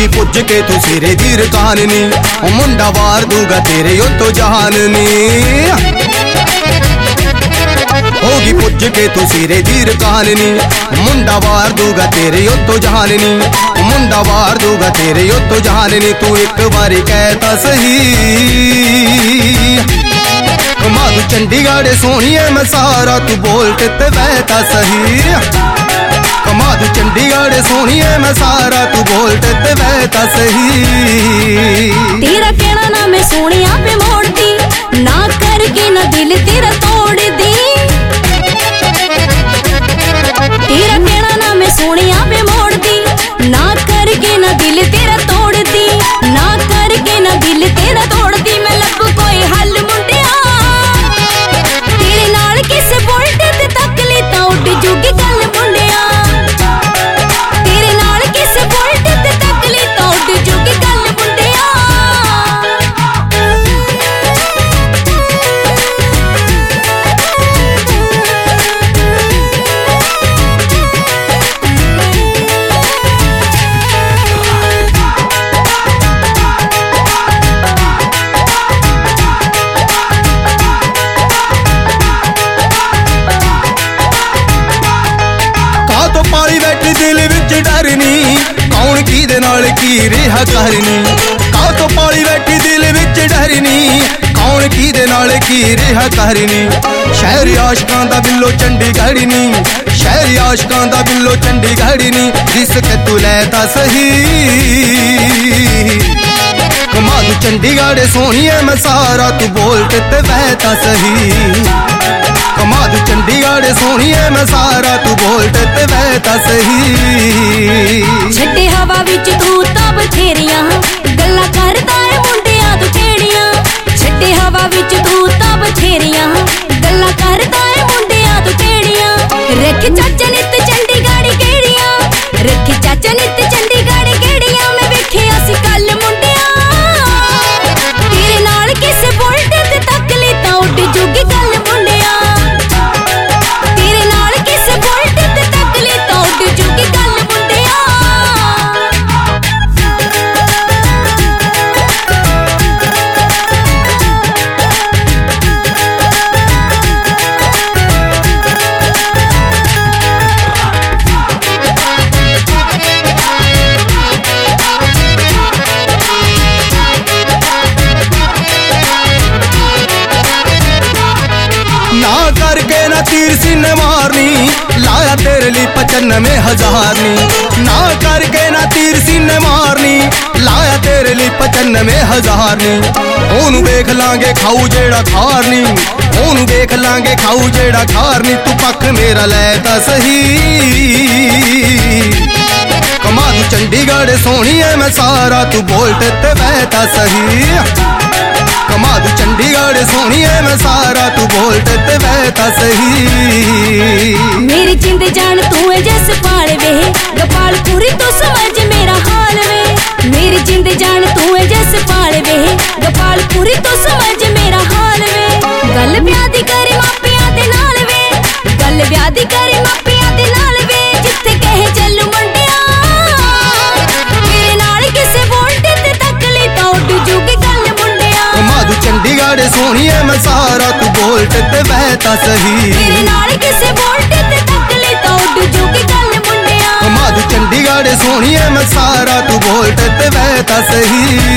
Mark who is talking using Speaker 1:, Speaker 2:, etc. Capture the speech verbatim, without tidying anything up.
Speaker 1: होगी पुज के तू सिरे दी रकान नी, ओ मुंडा वार दूगा तेरे उत्तो जहान नी। होगी पुज के तू सिरे दी रकान नी, मुंडा वार दूगा तेरे उत्तो जहान नी, मुंडा वार दूगा तेरे उत्तो जहान नी। तू एक बारी कहता सही कमाल चंडीगढ़ सोहणिए मैं सारा, तू बोल ते बहता सही। कमाल चंडीगढ़ सोहणिए मैं सारा, तू बोल ते बहता सही।
Speaker 2: तेरा कहना ना मैं सोहणिया पे मोड़ती, ना करके ना दिल तेरा तोड़ दी। तेरा कहना ना मैं सोहणिया पे मोड़ती, ना करके ना दिल तेरा तोड़ दी, ना करके ना दिल तेरा तोड़ दी। मैं लब कोई हल मुंडिया, तेरे नाल किसे बोलते ते तक ली तां उड जूगी गल मुंडिया। तेरे नाल किसे बोलते ते तक ली तां उड जूगी गल मुंडिया।
Speaker 1: पाली बैठी दिल विच डरनी, कौन की दे नाल की रिहा करनी। काह तो पाली बैठी दिल विच डरनी, कौन की दे नाल की रिहा करनी। शहर आशकां दा बिल्लो चंडीगढ़ नी, शहर आशकां दा बिल्लो चंडीगढ़ नी। रिस्क तू लैता सही कमाल चंडीगढ़ सोहणिए मैं सारा, तू बोल ते बहता सही। कमाल चंडीगढ़ सोहणिए मैं सारा, तू बोल ते बहता सही।
Speaker 2: छड्डे हवा विच तू तां बथेरियां गल्लां करदा ए मुंडिया तू केड़ियां। छड्डे हवा विच तू तां बथेरियां गल्लां करदा ए मुंडिया तू केड़ियां। रख चाचा नित चंडीगढ़ केड़ियां, रख चाचा नित चंडीगढ़ केड़ियां। मैं वेखिया सी कल मुंडिया, तेरे नाल किसे बोलते ते तक ली तां उड जूगी गल मुंडिया। तेरे नाल किसे बोलते ते तक ली तां उड जूगी गल मुंडिया।
Speaker 1: ना करके ना तीर सीने मारनी, लाया तेरे लिए पचानवे हजार नी। ना करके ना तीर सीने मारनी, लाया तेरे लिए पचानवे हजार नी। ओनू देख लांगे खाऊ जेड़ा खारनी, ओनू देख लांगे खाऊ जेड़ा खारनी। तू पख मेरा लैता सही कमाल चंडीगढ़ सोहणिए मैं सारा, तू बोल ते बहता सही। कमाल चंडीगढ़ सोहणिए मैं सारा, तू बोल ते बहता सही।
Speaker 2: मेरी जिंद जान तू है जस पाल वे, गोपालपुरी तू समझ मेरा हाल वे। मेरी जिंद जान तू है जस पाल वे, गोपालपुरी तू समझ मेरा हाल वे। गल ब्याह दी करे मापियां दे नाल वे, गल ब्याह दी करे मापियां दे नाल वे। जिथे कहे चलू मुंडिया, तेरे नाल किसे बोलते ते तक ली तां उड जूगी गल मुंडिया।
Speaker 1: कमाल चंडीगढ़ सोहणिए मैं सारा, तू बोल ते बहता सही।
Speaker 2: तेरे नाल किसे बोलते ते तक ली तां उड जूगी गल मुंडिया।
Speaker 1: कमाल चंडीगढ़ सोहणिए मैं सारा, तू बोल ते बहता सही।